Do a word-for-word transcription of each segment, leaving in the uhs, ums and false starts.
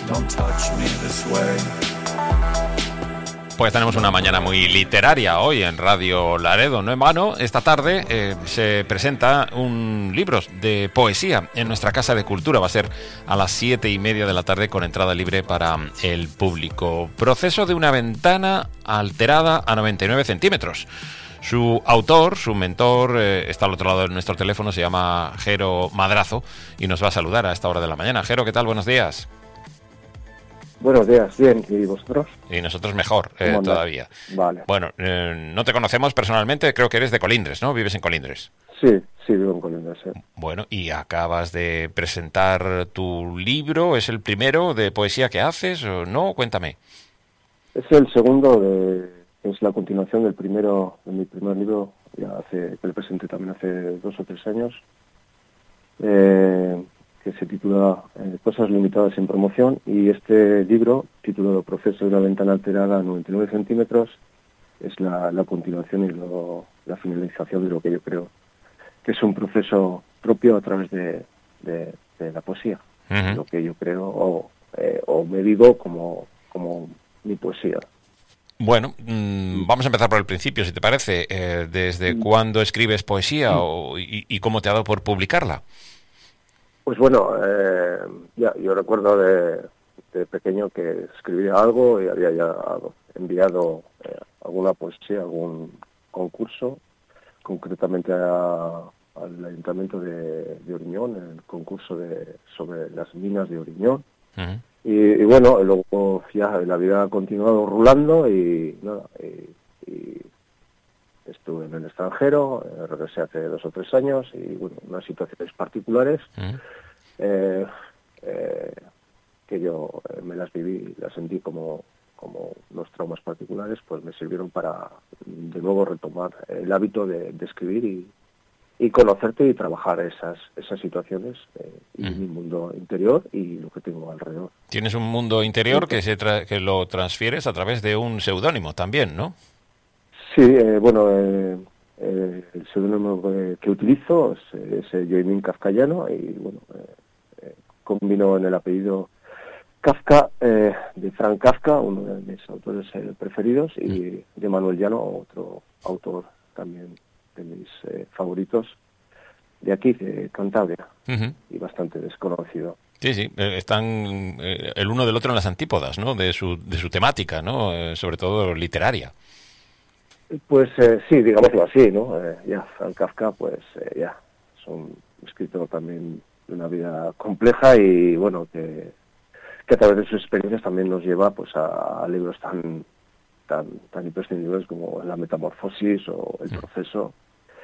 don't touch me this way. Pues tenemos una mañana muy literaria hoy en Radio Laredo. No en vano, esta tarde eh, se presenta un libro de poesía en nuestra Casa de Cultura. Va a ser a las siete y media de la tarde con entrada libre para el público. Proceso de una ventana alterada a noventa y nueve centímetros. Su autor, su mentor, eh, está al otro lado de nuestro teléfono, se llama Jero Madrazo y nos va a saludar a esta hora de la mañana. Jero, ¿qué tal? Buenos días. Buenos días, bien, ¿y vosotros? Y nosotros mejor, eh, todavía. Vale. Bueno, eh, no te conocemos personalmente, creo que eres de Colindres, ¿no? ¿Vives en Colindres? Sí, sí, vivo en Colindres, sí. Bueno, y acabas de presentar tu libro, ¿es el primero de poesía que haces o no? Cuéntame. Es el segundo, de, es la continuación del primero, de mi primer libro, ya hace, que le presenté también hace dos o tres años, eh, que se titula eh, Cosas limitadas en promoción, y este libro, titulado Proceso de una ventana alterada a noventa y nueve centímetros, es la, la continuación y lo, la finalización de lo que yo creo que es un proceso propio a través de, de, de la poesía, uh-huh. Lo que yo creo o, eh, o me vivo como, como mi poesía. Bueno, mmm, vamos a empezar por el principio, si te parece. Eh, ¿Desde mm. cuándo escribes poesía mm. o, y, y cómo te ha dado por publicarla? Pues bueno, eh, ya yo recuerdo de, de pequeño que escribía algo y había ya enviado eh, alguna poesía, algún concurso, concretamente a, al Ayuntamiento de, de Oriñón, el concurso de sobre las minas de Oriñón. Uh-huh. y, y bueno, luego ya la vida ha continuado rulando y nada, y, y estuve en el extranjero, eh, regresé hace dos o tres años y bueno, unas situaciones particulares uh-huh. eh, eh, que yo eh, me las viví, las sentí como, como unos traumas particulares, pues me sirvieron para de nuevo retomar el hábito de, de escribir y, y conocerte y trabajar esas esas situaciones eh, y uh-huh. mi mundo interior y lo que tengo alrededor. Tienes un mundo interior que, se tra- que lo transfieres a través de un seudónimo también, ¿no? Sí, eh, bueno, eh, eh, el seudónimo que, que utilizo es, es el Joaquín Kafkayano y bueno, eh, eh, combino en el apellido Kafka, eh, de Frank Kafka, uno de mis autores eh, preferidos, y mm. de Manuel Llano, otro autor también de mis eh, favoritos, de aquí, de Cantabria, uh-huh. y bastante desconocido. Sí, sí, eh, están eh, el uno del otro en las antípodas, ¿no? De su, de su temática, ¿no? Eh, sobre todo literaria. Pues eh, sí, digámoslo así, ¿no? Eh, ya, Frank Kafka, pues eh, ya, es un escritor también de una vida compleja y, bueno, que, que a través de sus experiencias también nos lleva pues a, a libros tan, tan, tan imprescindibles como La Metamorfosis o El Proceso,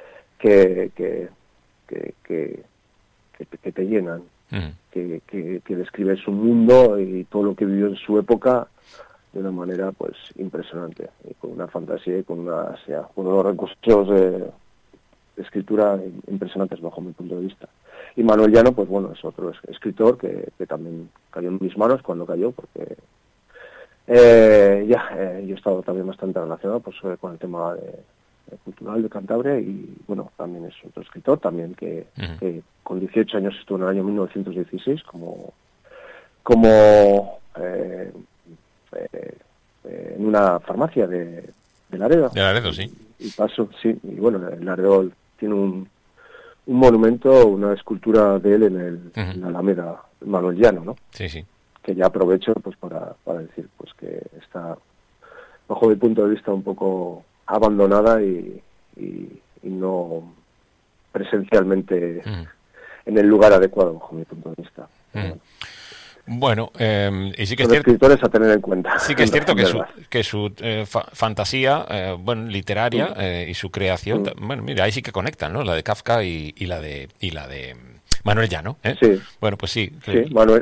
que, que, que, que, que, que te llenan, uh-huh. que, que, que describe su mundo y todo lo que vivió en su época de una manera pues impresionante y con una fantasía y con unas, ya, unos recursos de, de escritura impresionantes bajo mi punto de vista. Y Manuel Llano, pues bueno, es otro escritor que, que también cayó en mis manos cuando cayó, porque eh, ya eh, yo he estado también bastante relacionado pues con el tema de, de cultural de Cantabria y bueno, también es otro escritor también que, uh-huh. que con dieciocho años estuvo en el año mil novecientos dieciséis como como eh, Eh, eh, en una farmacia de, de Laredo. De Laredo, sí. Y, y paso, sí, y bueno, Laredo tiene un, un monumento, una escultura de él en, el, uh-huh. en la Alameda Manuel Llano, ¿no? Sí, sí. Que ya aprovecho pues para, para decir pues que está, bajo mi punto de vista, un poco abandonada y, y, y no presencialmente uh-huh. en el lugar adecuado, bajo mi punto de vista. Uh-huh. Bueno. Bueno, eh, y sí que Son es cierto, escritores a tener en cuenta. Sí que es cierto que su, que su eh, fa- fantasía, eh, bueno, literaria eh, y su creación, mm. bueno, mira, ahí sí que conectan, ¿no? La de Kafka y, y la de y la de Manuel Llano, ¿eh? Sí. Bueno, pues sí. Que, sí, Manuel.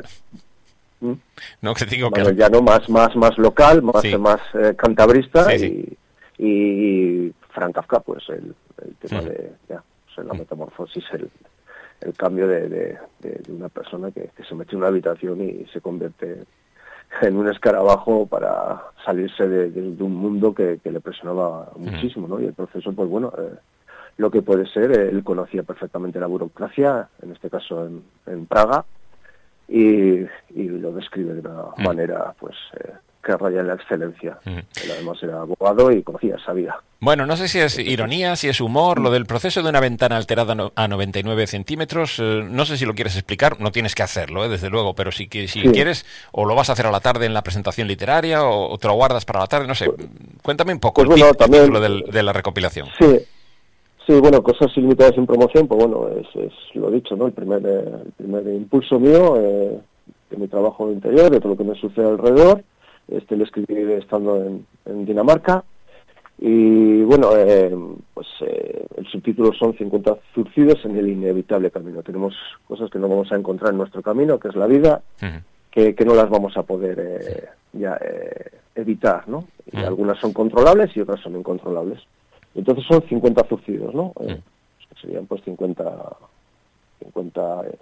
No, que te digo Manuel que Llano más más más local, más sí. más eh, cantabrista sí, sí. Y, y Frank Kafka, pues el, el tema mm. de ya, pues, la mm. metamorfosis, el el cambio de, de, de, de una persona que, que se mete en una habitación y se convierte en un escarabajo para salirse de, de, de un mundo que, que le presionaba muchísimo, ¿no? Y el proceso, pues bueno, eh, lo que puede ser, él conocía perfectamente la burocracia, en este caso en, en Praga, y, y lo describe de una mm. manera pues eh, que raya en la excelencia. Mm. Él además era abogado y conocía, sabía. Bueno, no sé si es ironía, si es humor, lo del proceso de una ventana alterada a noventa y nueve centímetros, eh, no sé si lo quieres explicar, no tienes que hacerlo, eh, desde luego, pero si, si sí. quieres, o lo vas a hacer a la tarde en la presentación literaria, o, o te lo guardas para la tarde, no sé, pues, cuéntame un poco pues el, bueno, tit también, el título del, de la recopilación. Sí, sí, bueno, cosas ilimitadas sin promoción, pues bueno, es, es lo dicho, ¿no? El primer, eh, el primer impulso mío, eh, de mi trabajo interior, de todo lo que me sucede alrededor. Este lo escribí estando en, en Dinamarca y bueno, eh, pues eh, el subtítulo son cincuenta zurcidos en el inevitable camino. Tenemos cosas que no vamos a encontrar en nuestro camino, que es la vida, uh-huh. que, que no las vamos a poder eh, ya eh, evitar, ¿no? Y uh-huh. algunas son controlables y otras son incontrolables. Entonces son cincuenta zurcidos, ¿no? Uh-huh. Eh, serían pues cincuenta, cincuenta eh,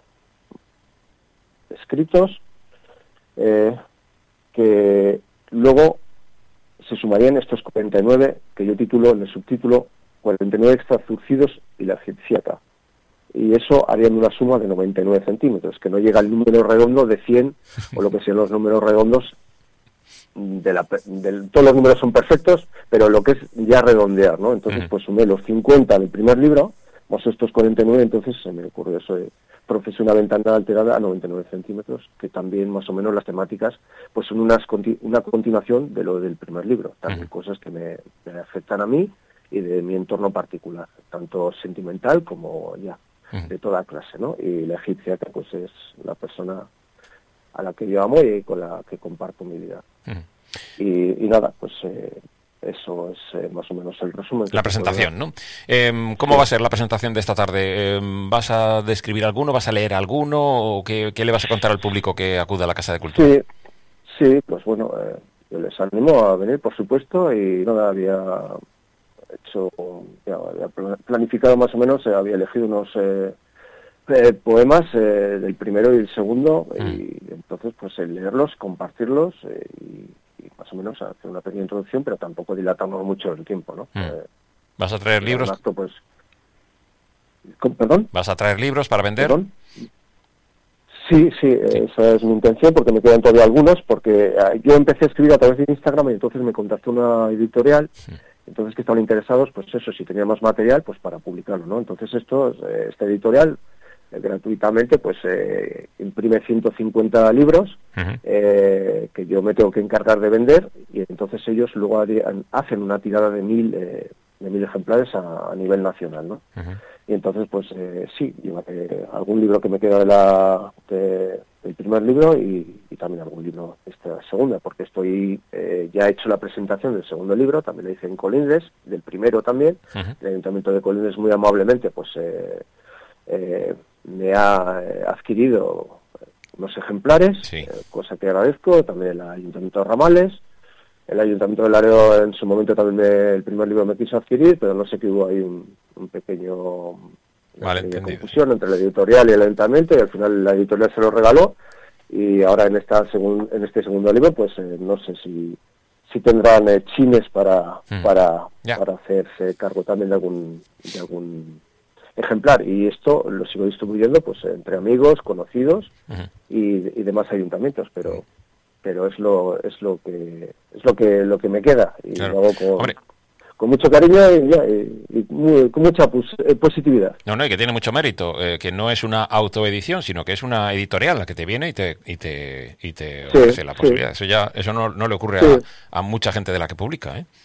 escritos, eh, que luego se sumarían estos cuarenta y nueve, que yo titulo en el subtítulo cuarenta y nueve extra zurcidos y la egipciata. Y eso harían una suma de noventa y nueve centímetros, que no llega al número redondo de cien, o lo que sean los números redondos, de la, de, todos los números son perfectos, pero lo que es ya redondear, ¿no? Entonces, pues sumé los cincuenta del primer libro, más estos cuarenta y nueve, entonces se me ocurrió eso de Proceso una ventana alterada a noventa y nueve centímetros, que también más o menos las temáticas pues son unas una continuación de lo del primer libro, también uh-huh. cosas que me, me afectan a mí y de mi entorno particular, tanto sentimental como ya uh-huh. de toda clase, ¿no? Y la egipcia, que pues es la persona a la que yo amo y con la que comparto mi vida. Uh-huh. y, y nada, pues eh, eso es eh, más o menos el resumen. La presentación, ¿no? Eh, ¿Cómo sí. va a ser la presentación de esta tarde? Eh, ¿Vas a describir alguno? ¿Vas a leer alguno? ¿O qué, qué le vas a contar al público que acude a la Casa de Cultura? Sí, sí, pues bueno, eh, yo les animo a venir, por supuesto, y nada, había hecho, ya, había planificado más o menos, eh, había elegido unos eh, eh, poemas eh, del primero y el segundo, mm. y entonces pues el leerlos, compartirlos eh, y más o menos hacer una pequeña introducción, pero tampoco dilatarnos mucho el tiempo, ¿no? Mm. Eh, ¿Vas a traer libros? Acto, pues... ¿Perdón? ¿Vas a traer libros para vender? ¿Perdón? Sí, sí, sí, esa es mi intención, porque me quedan todavía algunos, porque eh, yo empecé a escribir a través de Instagram y entonces me contactó una editorial, mm. entonces que estaban interesados, pues eso, si tenía más material, pues para publicarlo, ¿no? Entonces esto, eh, esta editorial... gratuitamente pues eh, imprime ciento cincuenta libros uh-huh. eh, que yo me tengo que encargar de vender y entonces ellos luego harían, hacen una tirada de mil eh, de mil ejemplares a, a nivel nacional, ¿no? Uh-huh. Y entonces pues eh, sí, llévate algún libro que me queda de la de, del primer libro y, y también algún libro de esta segunda, porque estoy eh, ya he hecho la presentación del segundo libro, también lo hice en Colindres, del primero también, uh-huh. el Ayuntamiento de Colindres muy amablemente pues eh, eh, me ha eh, adquirido unos ejemplares, sí. eh, cosa que agradezco, también el Ayuntamiento de Ramales, el Ayuntamiento de Laredo en su momento también me, el primer libro me quiso adquirir, pero no sé que hubo ahí un, un pequeño una pequeña confusión entre la editorial y el Ayuntamiento y al final la editorial se lo regaló y ahora en esta segun, en este segundo libro pues eh, no sé si si tendrán eh, chines para mm. para yeah. para hacerse cargo también de algún de algún ejemplar y esto lo sigo distribuyendo pues entre amigos, conocidos uh-huh. y, y demás ayuntamientos, pero uh-huh. pero es lo es lo que es lo que lo que me queda y claro. lo hago con, con mucho cariño y, ya, y, y muy, con mucha pos, eh, positividad. No, no, y que tiene mucho mérito, eh, que no es una autoedición, sino que es una editorial la que te viene y te y te y te sí, ofrece la posibilidad. Sí. Eso ya eso no, no le ocurre sí. a, a mucha gente de la que publica, ¿eh?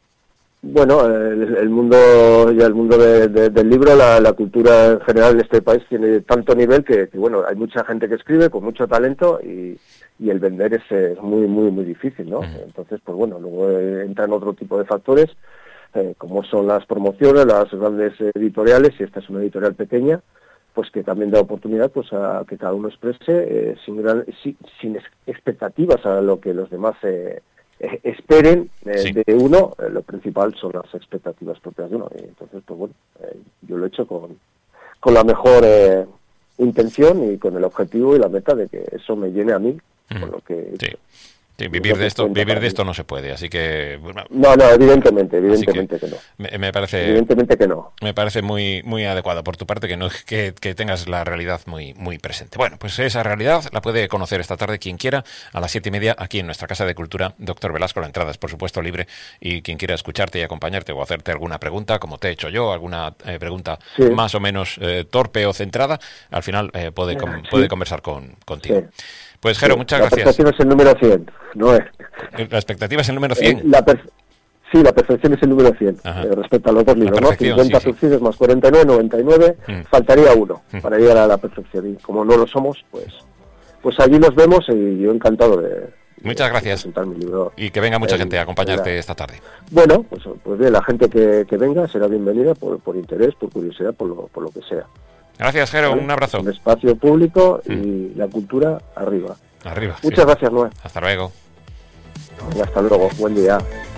Bueno, el, el mundo ya el mundo de, de, del libro, la, la cultura en general en este país tiene tanto nivel que, que bueno, hay mucha gente que escribe con mucho talento y, y el vender es, es muy muy muy difícil, ¿no? Uh-huh. Entonces, pues bueno, luego eh, entran otro tipo de factores eh, como son las promociones, las grandes editoriales y esta es una editorial pequeña, pues que también da oportunidad pues a que cada uno exprese eh, sin gran, sin, sin expectativas a lo que los demás eh, Eh, esperen eh, sí. de uno, eh, lo principal son las expectativas propias de uno y entonces pues bueno, eh, yo lo he hecho con, con la mejor eh, intención y con el objetivo y la meta de que eso me llene a mí mm. con lo que he hecho. Sí. Sí, vivir de esto, vivir de esto no se puede, así que bueno, no, no, evidentemente, evidentemente que, que no. Me, me parece, evidentemente que no. Me parece muy, muy adecuado por tu parte que no que, que tengas la realidad muy, muy presente. Bueno, pues esa realidad la puede conocer esta tarde quien quiera a las siete y media aquí en nuestra Casa de Cultura, Doctor Velasco. La entrada es por supuesto libre y quien quiera escucharte y acompañarte o hacerte alguna pregunta, como te he hecho yo, alguna eh, pregunta sí. más o menos eh, torpe o centrada, al final eh, puede, com sí. puede conversar con contigo. Sí. Pues, Jero, sí, muchas la gracias. La expectativa es el número cien, ¿no es? ¿La expectativa es el número cien? Eh, la sí, la perfección es el número cien, eh, respecto a los dos libros, ¿no? cincuenta sí, subsidios sí. más cuarenta y nueve, noventa y nueve, mm. faltaría uno mm. para llegar a la perfección. Y como no lo somos, pues pues allí nos vemos y yo encantado de... Muchas de gracias. presentar mi libro. Y que venga mucha en, gente a acompañarte la... esta tarde. Bueno, pues, pues bien, la gente que, que venga será bienvenida por, por interés, por curiosidad, por lo, por lo que sea. Gracias, Jero, ¿vale? Un abrazo. El espacio público y mm. la cultura arriba. Arriba. Muchas sí. gracias, Noé. Hasta luego. Y hasta luego. Buen día.